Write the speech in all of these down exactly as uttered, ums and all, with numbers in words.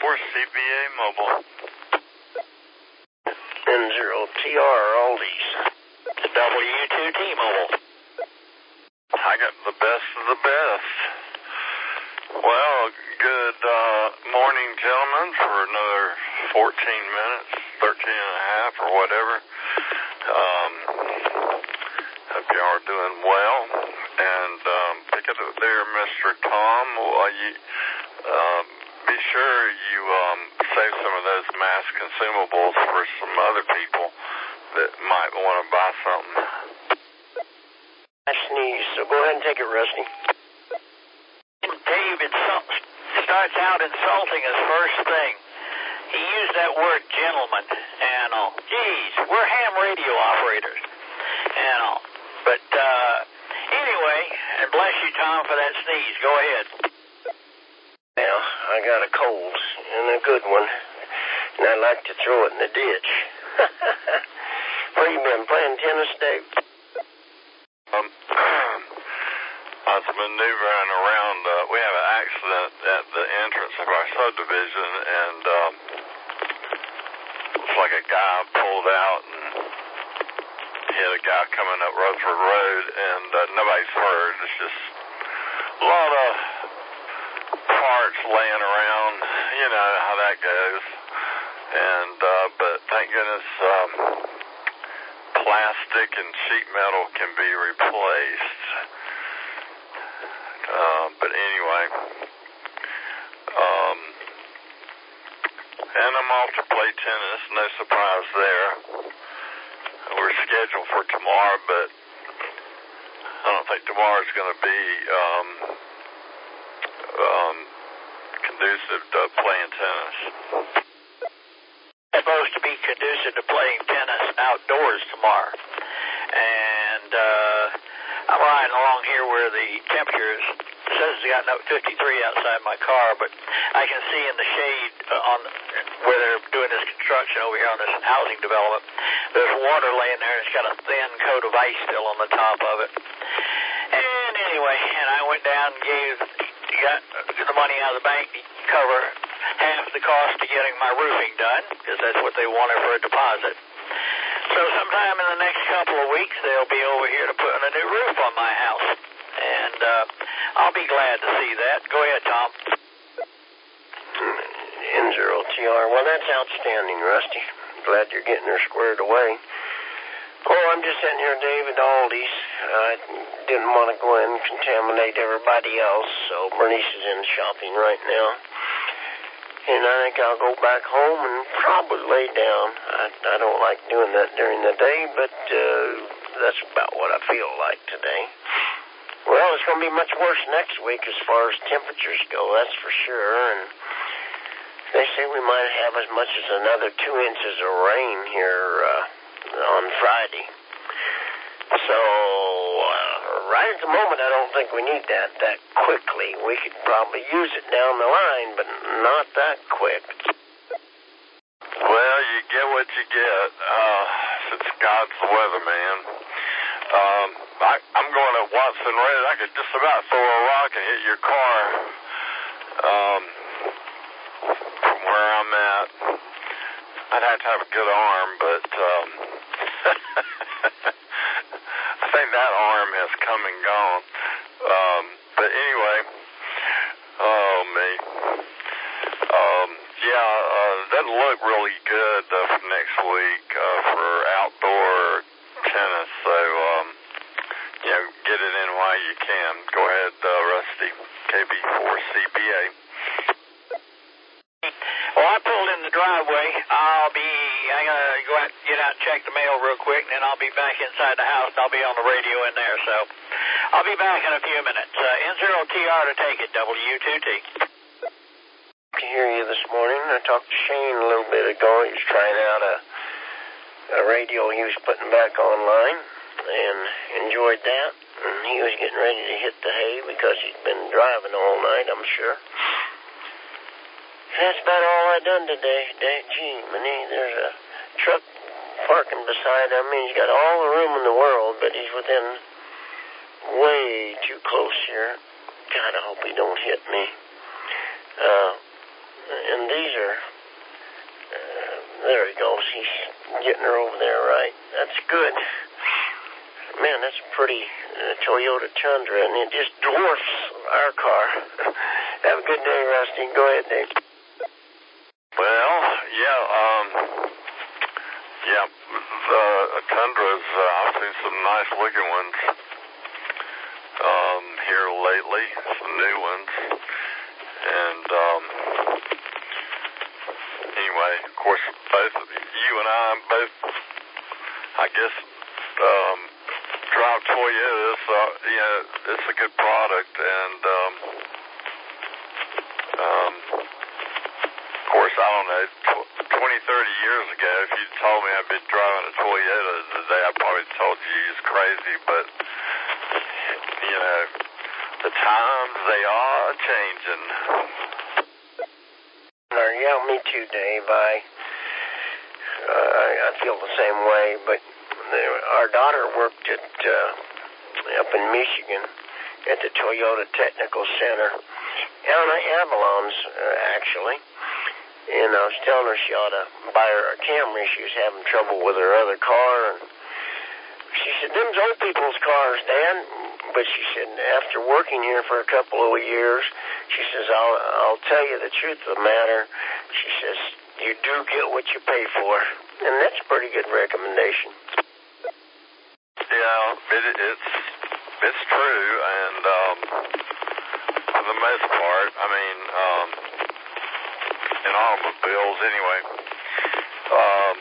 four C B A Mobile. N zero T R Aldi's. W two T Mobile. I got the best of the best. Well, good uh, morning, gentlemen, for another fourteen minutes, thirteen and a half or whatever. Um, hope you are doing well. And um, pick it up there, Mister Tom. Well, you, uh, be sure you um, save some of those mass consumables for some other people that might want to buy something. I sneeze, so go ahead and take it, Rusty. David starts out insulting us first thing. He used that word gentleman and all. Geez, we're ham radio operators and all. But uh, anyway, and bless you, Tom, for that sneeze. Go ahead. Well, I got a cold, and a good one, and I like to throw it in the ditch. Where you been, playing tennis, Dave? Um, I was maneuvering around. Uh, we have an accident at the entrance of our subdivision, and um, looks like a guy pulled out and hit a guy coming up Rutherford Road, and uh, nobody's hurt. It's just a lot of parts laying around. You know how that goes. And uh, but thank goodness, um, plastic and sheet metal can be replaced. Uh, but anyway, um, and I'm off to play tennis. No surprise there. We're scheduled for tomorrow, but I don't think tomorrow's going to be um, um, conducive to playing tennis. It's supposed to be conducive to playing tennis outdoors tomorrow. And uh, I'm riding along here where the temperature is, it says it's gotten up fifty-three outside my car, but I can see in the shade uh, on where they're doing this construction over here on this housing development, there's water laying there. It's got a thin coat of ice still on the top of it. And anyway, and I went down and gave got the money out of the bank to cover half the cost of getting my roofing done, because that's what they wanted for a deposit. So sometime in the next couple of weeks, they'll be over here to putting a new roof on my house. And uh, I'll be glad to see that. Go ahead, Tom. N zero T R. Well, that's outstanding, Rusty. Glad you're getting her squared away. Oh, I'm just sitting here, David Aldi's. I didn't want to go in and contaminate everybody else, so Bernice is in shopping right now. And I think I'll go back home and probably lay down. I, I don't like doing that during the day, but uh, that's about what I feel like today. Well, it's going to be much worse next week as far as temperatures go, that's for sure. And they say we might have as much as another two inches of rain here uh, on Friday. So, uh, right at the moment, I don't think we need that that quickly. We could probably use it down the line, but not that quick. Well, you get what you get. Uh, since God's the weatherman. Um, I, I'm going to Watson Road. I could just about throw a rock and hit your car um, from where I'm at. I'd have to have a good arm, but um, I think that arm has come and gone. Um, but anyway, oh me. Um, yeah, uh, doesn't look really good uh, for next week uh, for outdoor tennis. So, um, you know, get it in while you can. Go ahead, uh, Rusty. K B four C B A. Well, I pulled in the driveway. I'll be, I'm going to go out, get out and check the mail real quick, and then I'll be back inside the house. I'll be on the radio in there, so I'll be back in a few minutes. Uh, N zero T R to take it, W two T. To hear you this morning. I talked to Shane a little bit ago. He was trying out a, a radio he was putting back online and enjoyed that. And he was getting ready to hit the hay because he's been driving all night, I'm sure. That's about all I done today. Gee, Minnie, there's a truck parking beside him. He's got all the room in the world, but he's within way too close here. God, I hope he don't hit me. Uh, and these are getting her over there right. That's good. Man, that's a pretty uh, Toyota Tundra, and it just dwarfs our car. Have a good day, Rusty. Go ahead, Dave. Well, yeah, um, yeah, the Tundras, uh, I've seen some nice looking ones, um, here lately, some new ones, and, um, anyway, of course, both, you and I, both, I guess, um, drive Toyotas, uh, you know, it's a good product, and, um, um, of course, I don't know, twenty, thirty years ago, if you told me I'd been driving a Toyota today, I probably told you you was crazy, but, you know, the times, they are changing. Yeah, me too, Dave. I, uh, I, I feel the same way, but our daughter worked at, uh, up in Michigan at the Toyota Technical Center, down at Avalon's, uh, actually. And I was telling her she ought to buy her a Camry. She was having trouble with her other car. And she said, them's old people's cars, Dad. But she said, after working here for a couple of years, she says, I'll, I'll tell you the truth of the matter. She says, you do get what you pay for. And that's a pretty good recommendation. Yeah, it, it's, it's true. And um, for the most part, I mean, um, in automobiles anyway. Um,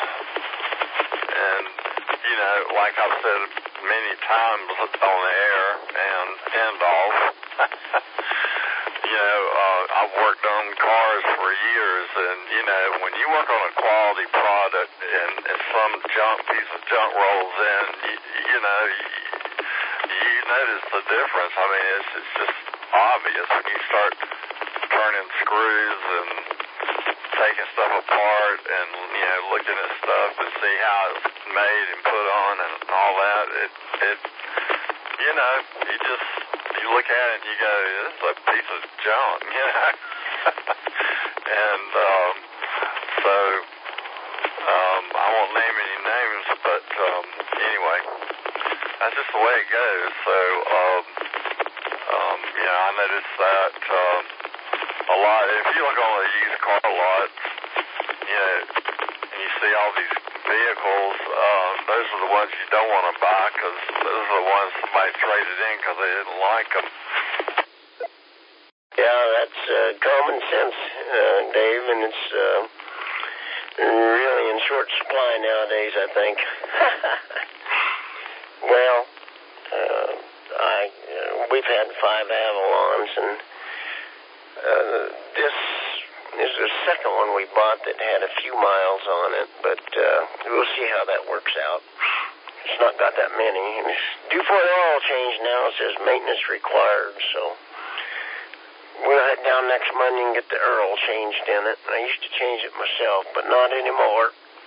and, you know, like I've said many times on the air and, and off, you know, uh, I've worked on cars for years, and, you know, when you work on a quality product and, and some junk, piece of junk rolls in, you, you know, you, you notice the difference. I mean, it's, it's just obvious when you start turning screws and taking stuff apart and, you know, looking at stuff to see how it's made and put on and all that. It, it, you know, you just, you look at it and you go, this is a piece of junk, you know. And, um, so, um, I won't name any names, but, um, anyway, that's just the way it goes. So, um, um, you know, I noticed that, um, a lot. If you look on the used car lot, you know, and you see all these vehicles, uh, those are the ones you don't want to buy because those are the ones somebody traded in because they didn't like them. Yeah, that's uh, common sense, uh, Dave, and it's uh, really in short supply nowadays, I think. Well, uh, I uh, we've had five Avalons, and Uh, this is the second one we bought that had a few miles on it, but uh, we'll see how that works out. It's not got that many. It's due for an oil change now. It says maintenance required, so we'll head down next Monday and get the oil changed in it. I used to change it myself, but not anymore.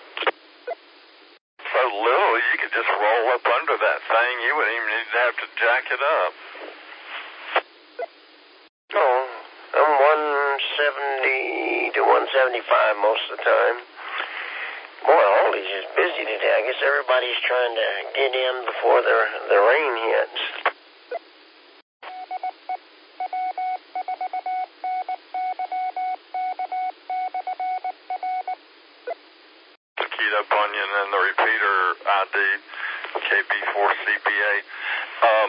So little, you could just roll up under that thing. You wouldn't even need to have to jack it up. No. I'm one seventy to one seventy-five most of the time. Boy, Aldi's is busy today. I guess everybody's trying to get in before the, the rain hits. Keyed up on you, and then the repeater I D, K B four C B A. Um,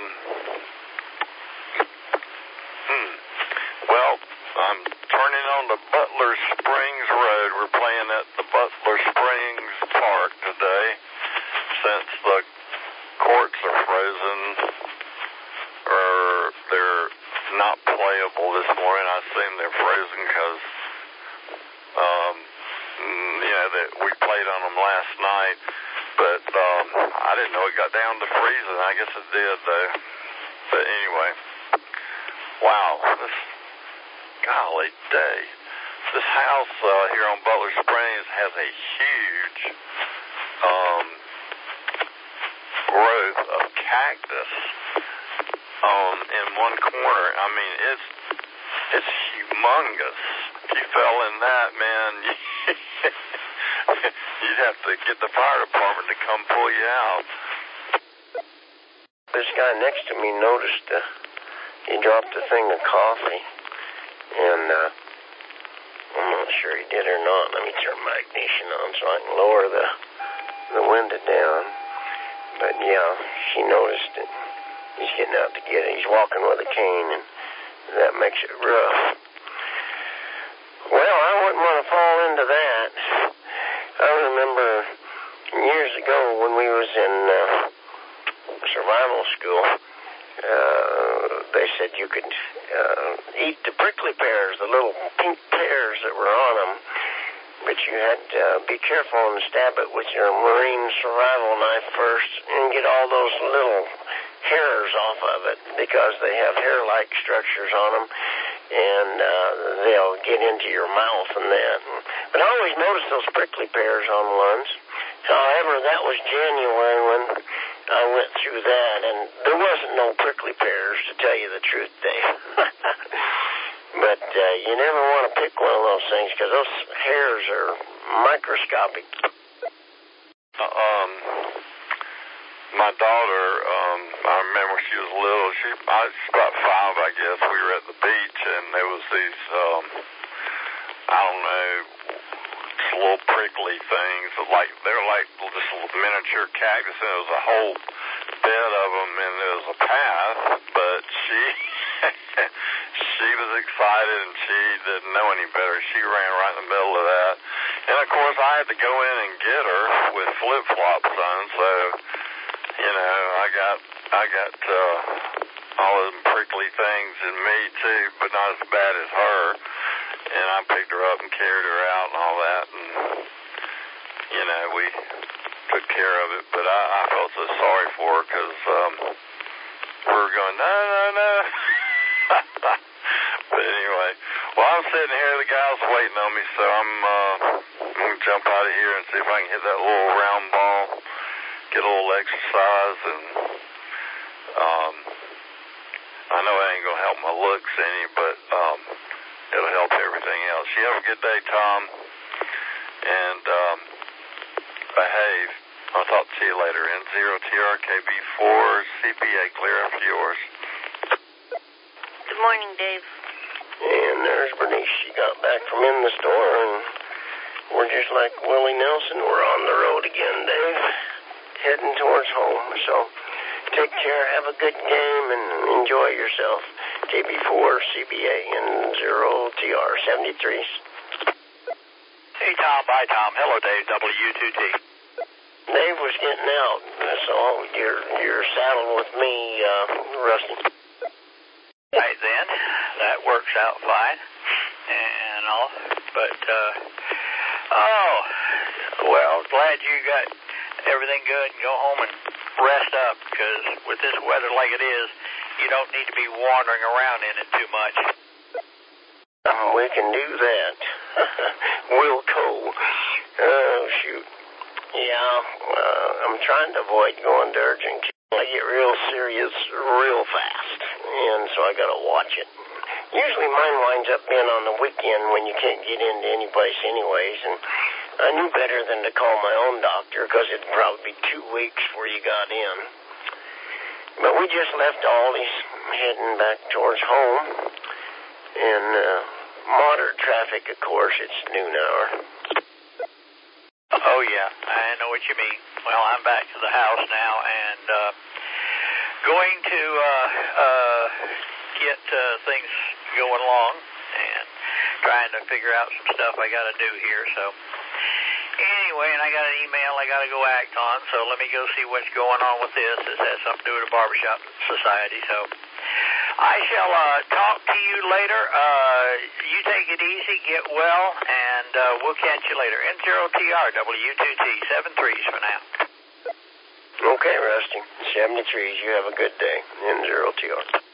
hmm. Well, I'm turning on to Butler Springs Road. We're playing at the Butler Springs Park today since the courts are frozen, or they're not playable this morning. I assume they're frozen because, um, you know, that we played on them last night, but um, I didn't know it got down to freezing. I guess it did, though. But anyway, wow, this... golly day. This house uh, here on Butler Springs has a huge um, growth of cactus um, in one corner. I mean, it's it's humongous. If you fell in that, man, you'd have to get the fire department to come pull you out. This guy next to me noticed uh, he dropped a thing of coffee, and uh, I'm not sure he did or not. Let me turn my ignition on so I can lower the the window down. But yeah, she noticed it. He's getting out to get it. He's walking with a cane, and that makes it rough. Well, I wouldn't want to fall into that. I remember years ago when we was in uh, survival school, uh, they said you could uh, eat the prickly pears, the little pink pears that were on them, but you had to uh, be careful and stab it with your marine survival knife first and get all those little hairs off of it, because they have hair-like structures on them, and uh, they'll get into your mouth and that. But I always noticed those prickly pears on ones. However, that was January when I went through that, and there wasn't no prickly pears, to tell you the truth, Dave. But uh, you never want to pick one of those things, because those hairs are microscopic. Uh, um, my daughter, um, I remember she was little. She, I was about five, I guess. We were at the beach, and there was these, um, I don't know, just little prickly things. Like they're like just little miniature cactus, and there was a whole bed of them, and there was a path. But she, she was excited, and she didn't know any better. She ran right in the middle of that, and of course I had to go in and get her with flip flops on. So, you know, I got, I got uh, all them prickly things in me too, but not as bad as her. And I picked her up and carried her out and all that, and, you know, we took care of it. But I, I felt so sorry for her, because um, we were going, no, no, no. But anyway, well, I'm sitting here, the guy's waiting on me, so I'm, uh, I'm going to jump out of here and see if I can hit that little round ball, get a little exercise, and um, I know it ain't going to help my looks any, but um, it'll help everything else. You have a good day, Tom, and um, behave. I'll talk to you later. N zero T R K B four C B A, clear up yours. Good morning, Dave. And there's Bernice. She got back from in the store, and we're just like Willie Nelson. We're on the road again, Dave, heading towards home. So take care, have a good game, and enjoy yourself. K B four C B A and zero T R seventy-three. Hey, Tom. Bye, Tom. Hello, Dave. W two T. Dave was getting out, so you're, you're saddled with me, uh, Rusty. Right then. That works out fine and all. But, uh, oh, well, glad you got everything good and go home and rest up, because with this weather like it is, you don't need to be wandering around in it too much. Oh, we can do that. Wilco. Oh, shoot. Yeah, uh, I'm trying to avoid going to urgent care. I get real serious real fast, and so I gotta watch it. Usually mine winds up being on the weekend when you can't get into any place anyways, and I knew better than to call my own doctor, because it'd probably be two weeks before you got in. But we just left Aldi's, heading back towards home, and uh, moderate traffic, of course. It's noon hour. Oh, yeah, I know what you mean. Well, I'm back to the house now, and uh, going to uh, uh, get uh, things going along and trying to figure out some stuff I got to do here. So anyway, and I got an email I got to go act on, so let me go see what's going on with this. This has something to do with the Barbershop Society, so I shall uh, talk to you later. Uh, you take it easy, get well, and uh, we'll catch you later. N zero T R W two T, seven threes for now. Okay, Rusty. seventy-threes. You have a good day. N zero T R.